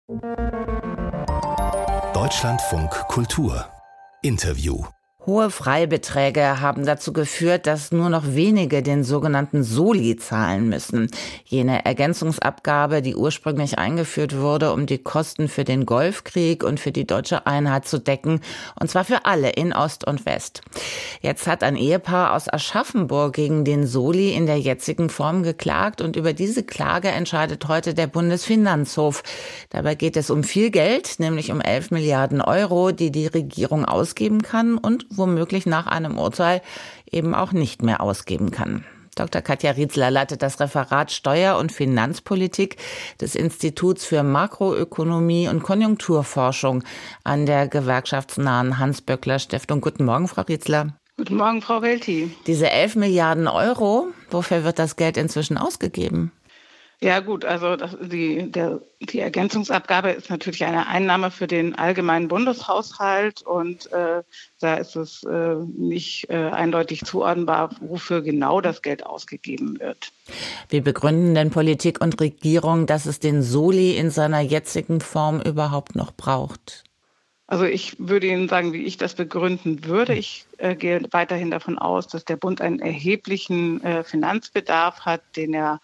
Deutschlandfunk Kultur Interview. Hohe Freibeträge haben dazu geführt, dass nur noch wenige den sogenannten Soli zahlen müssen. Jene Ergänzungsabgabe, die ursprünglich eingeführt wurde, um die Kosten für den Golfkrieg und für die deutsche Einheit zu decken. Und zwar für alle in Ost und West. Jetzt hat ein Ehepaar aus Aschaffenburg gegen den Soli in der jetzigen Form geklagt. Und über diese Klage entscheidet heute der Bundesfinanzhof. Dabei geht es um viel Geld, nämlich um 11 Milliarden Euro, die die Regierung ausgeben kann und womöglich nach einem Urteil eben auch nicht mehr ausgeben kann. Dr. Katja Rietzler leitet das Referat Steuer- und Finanzpolitik des Instituts für Makroökonomie und Konjunkturforschung an der gewerkschaftsnahen Hans-Böckler-Stiftung. Guten Morgen, Frau Rietzler. Guten Morgen, Frau Welti. Diese 11 Milliarden Euro, wofür wird das Geld inzwischen ausgegeben? Ja gut, also die Ergänzungsabgabe ist natürlich eine Einnahme für den allgemeinen Bundeshaushalt und da ist es nicht eindeutig zuordnenbar, wofür genau das Geld ausgegeben wird. Wie begründen denn Politik und Regierung, dass es den Soli in seiner jetzigen Form überhaupt noch braucht? Also ich würde Ihnen sagen, wie ich das begründen würde. Ich gehe weiterhin davon aus, dass der Bund einen erheblichen Finanzbedarf hat, den er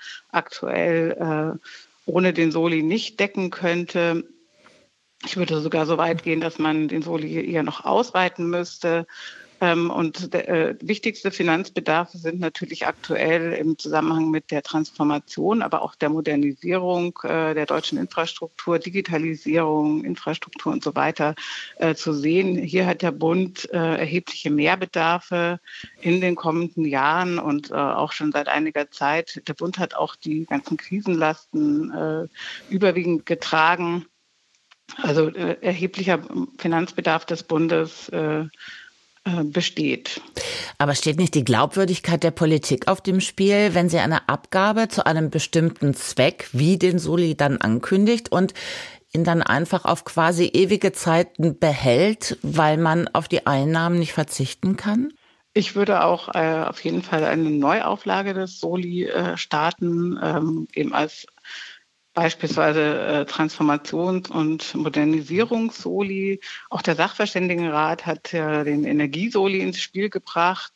aktuell ohne den Soli nicht decken könnte. Ich würde sogar so weit gehen, dass man den Soli eher noch ausweiten müsste. Und der wichtigste Finanzbedarfe sind natürlich aktuell im Zusammenhang mit der Transformation, aber auch der Modernisierung der deutschen Infrastruktur, Digitalisierung, Infrastruktur und so weiter zu sehen. Hier hat der Bund erhebliche Mehrbedarfe in den kommenden Jahren und auch schon seit einiger Zeit. Der Bund hat auch die ganzen Krisenlasten überwiegend getragen. Also erheblicher Finanzbedarf des Bundes besteht. Aber steht nicht die Glaubwürdigkeit der Politik auf dem Spiel, wenn sie eine Abgabe zu einem bestimmten Zweck wie den Soli dann ankündigt und ihn dann einfach auf quasi ewige Zeiten behält, weil man auf die Einnahmen nicht verzichten kann? Ich würde auch auf jeden Fall eine Neuauflage des Soli starten, eben als beispielsweise Transformations- und Modernisierungs-Soli. Auch der Sachverständigenrat hat den Energiesoli ins Spiel gebracht.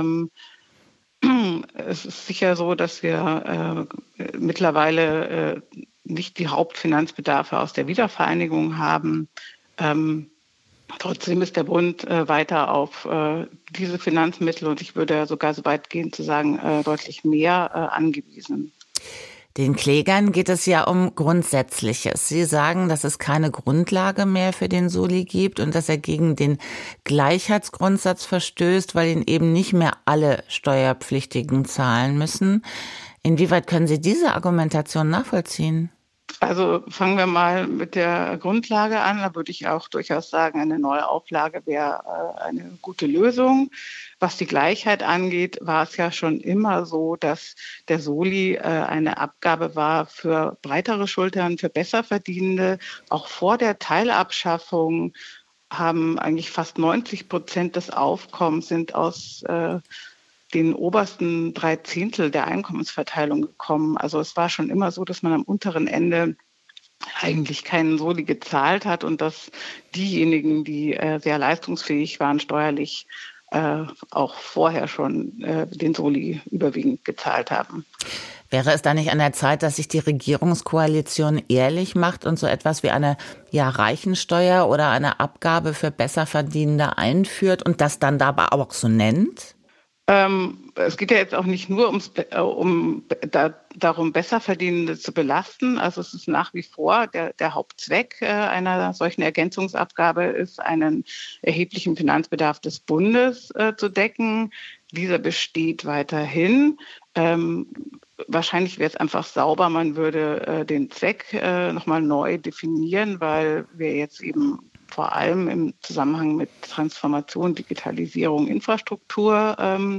Es ist sicher so, dass wir mittlerweile nicht die Hauptfinanzbedarfe aus der Wiedervereinigung haben. Trotzdem ist der Bund weiter auf diese Finanzmittel und ich würde sogar so weit gehen zu sagen, deutlich mehr angewiesen. Den Klägern geht es ja um Grundsätzliches. Sie sagen, dass es keine Grundlage mehr für den Soli gibt und dass er gegen den Gleichheitsgrundsatz verstößt, weil ihn eben nicht mehr alle Steuerpflichtigen zahlen müssen. Inwieweit können Sie diese Argumentation nachvollziehen? Also fangen wir mal mit der Grundlage an. Da würde ich auch durchaus sagen, eine neue Auflage wäre eine gute Lösung. Was die Gleichheit angeht, war es ja schon immer so, dass der Soli eine Abgabe war für breitere Schultern, für Besserverdienende. Auch vor der Teilabschaffung haben eigentlich fast 90% des Aufkommens sind aus den obersten 3/10 der Einkommensverteilung gekommen. Also es war schon immer so, dass man am unteren Ende eigentlich keinen Soli gezahlt hat und dass diejenigen, die sehr leistungsfähig waren, steuerlich auch vorher schon den Soli überwiegend gezahlt haben. Wäre es da nicht an der Zeit, dass sich die Regierungskoalition ehrlich macht und so etwas wie eine Reichensteuer oder eine Abgabe für Besserverdienende einführt und das dann dabei auch so nennt? Es geht ja jetzt auch nicht nur darum, Besserverdienende zu belasten. Also es ist nach wie vor der Hauptzweck einer solchen Ergänzungsabgabe ist, einen erheblichen Finanzbedarf des Bundes zu decken. Dieser besteht weiterhin. Wahrscheinlich wäre es einfach sauber, man würde den Zweck nochmal neu definieren, weil wir jetzt eben vor allem im Zusammenhang mit Transformation, Digitalisierung, Infrastruktur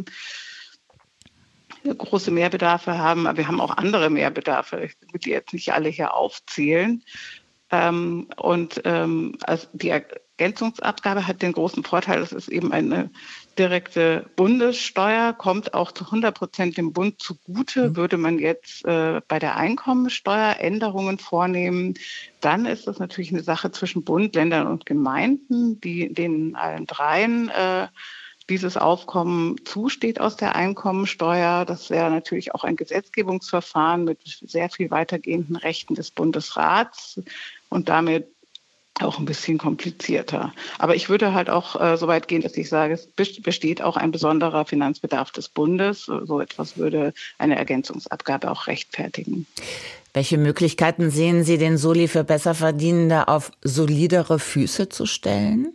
große Mehrbedarfe haben. Aber wir haben auch andere Mehrbedarfe. Ich will die jetzt nicht alle hier aufzählen. Also die Ergänzungsabgabe hat den großen Vorteil, es ist eben eine direkte Bundessteuer, kommt auch zu 100% dem Bund zugute. Würde man jetzt bei der Einkommensteuer Änderungen vornehmen, dann ist das natürlich eine Sache zwischen Bund, Ländern und Gemeinden, denen allen dreien dieses Aufkommen zusteht aus der Einkommensteuer. Das wäre natürlich auch ein Gesetzgebungsverfahren mit sehr viel weitergehenden Rechten des Bundesrats und damit auch ein bisschen komplizierter. Aber ich würde halt auch so weit gehen, dass ich sage, es besteht auch ein besonderer Finanzbedarf des Bundes. So etwas würde eine Ergänzungsabgabe auch rechtfertigen. Welche Möglichkeiten sehen Sie, den Soli für Besserverdienende auf solidere Füße zu stellen?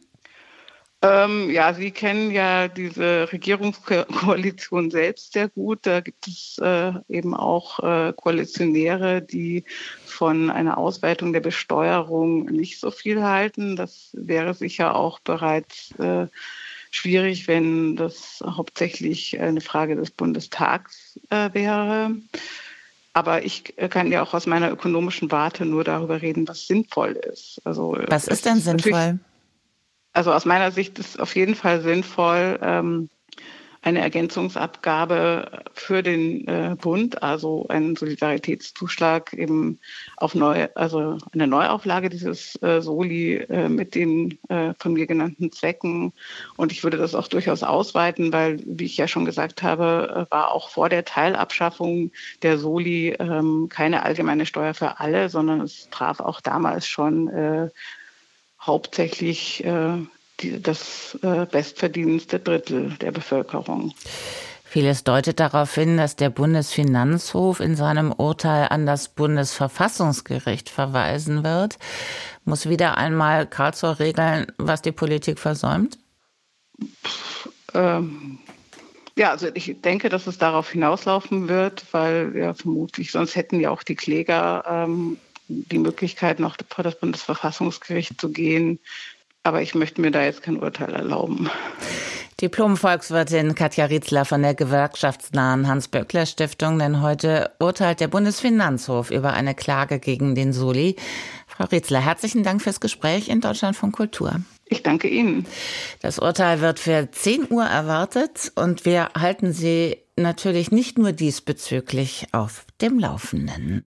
Sie kennen ja diese Regierungskoalition selbst sehr gut. Da gibt es eben auch Koalitionäre, die von einer Ausweitung der Besteuerung nicht so viel halten. Das wäre sicher auch bereits schwierig, wenn das hauptsächlich eine Frage des Bundestags wäre. Aber ich kann ja auch aus meiner ökonomischen Warte nur darüber reden, was sinnvoll ist. Also, was ist denn sinnvoll? Also aus meiner Sicht ist auf jeden Fall sinnvoll, eine Ergänzungsabgabe für den Bund, also einen Solidaritätszuschlag eben also eine Neuauflage dieses Soli mit den von mir genannten Zwecken. Und ich würde das auch durchaus ausweiten, weil, wie ich ja schon gesagt habe, war auch vor der Teilabschaffung der Soli keine allgemeine Steuer für alle, sondern es traf auch damals schon hauptsächlich das bestverdienendste Drittel der Bevölkerung. Vieles deutet darauf hin, dass der Bundesfinanzhof in seinem Urteil an das Bundesverfassungsgericht verweisen wird. Muss wieder einmal Karlsruhe regeln, was die Politik versäumt? Also ich denke, dass es darauf hinauslaufen wird, weil ja vermutlich, sonst hätten ja auch die Kläger die Möglichkeit, noch vor das Bundesverfassungsgericht zu gehen. Aber ich möchte mir da jetzt kein Urteil erlauben. Diplom-Volkswirtin Katja Rietzler von der gewerkschaftsnahen Hans-Böckler-Stiftung, denn heute urteilt der Bundesfinanzhof über eine Klage gegen den Soli. Frau Rietzler, herzlichen Dank fürs Gespräch in Deutschlandfunk Kultur. Ich danke Ihnen. Das Urteil wird für 10 Uhr erwartet und wir halten Sie natürlich nicht nur diesbezüglich auf dem Laufenden.